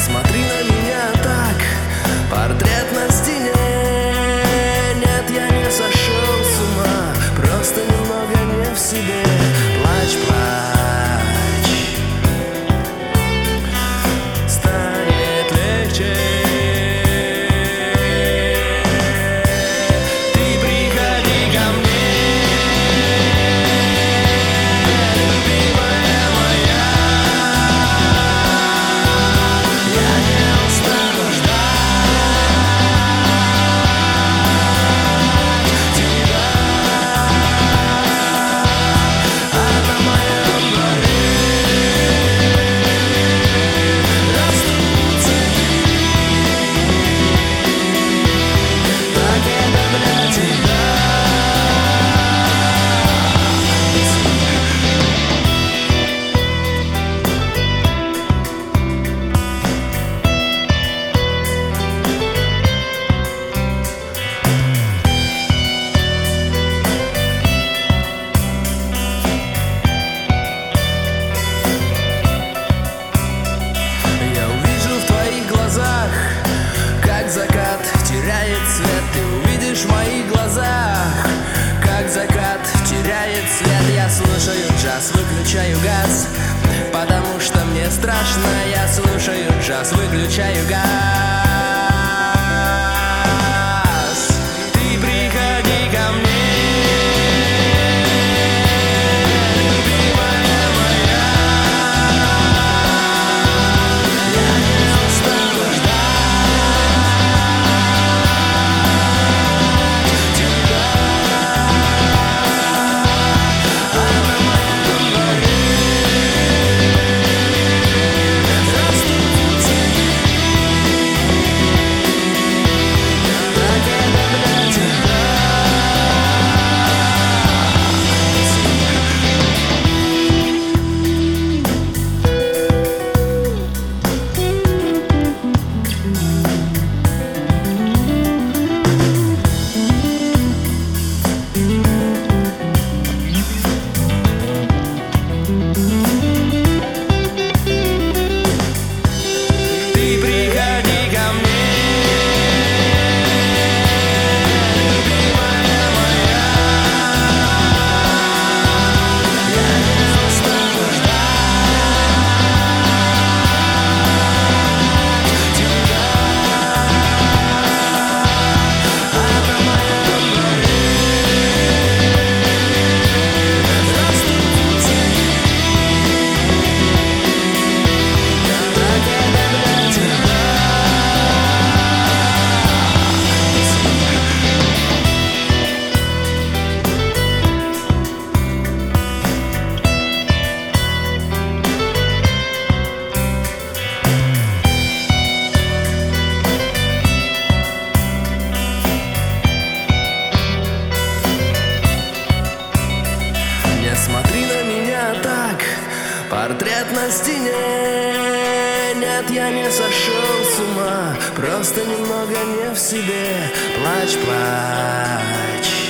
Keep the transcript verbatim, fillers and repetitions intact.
смотри на меня так, портрет на стене. Нет, я не сошел с ума, просто немного не в себе. Плачь, плачь, станет легче. Ты приходи ко мне, любимая моя. Я не устану ждать тебя. А на моем дворе растут цветы, так это для тебя. Я увижу в твоих глазах, как закат теряет цвет. Ты увидишь в моих глазах, как закат теряет цвет. Я слушаю джаз, выключаю газ, потому что мне страшно. Я слушаю джаз, выключаю газ. Ты приходи ко мне, любимая моя. Я не устану ждать тебя. А на моем дворе растут цветы, так это для тебя. Ты приходи ко мне, любимая моя. Я не устану ждать тебя. А на моем дворе растут цветы, так это для тебя. Не смотри на меня так, портрет на стене. Нет, я не сошел с ума, просто немного не в себе. Плачь, плачь,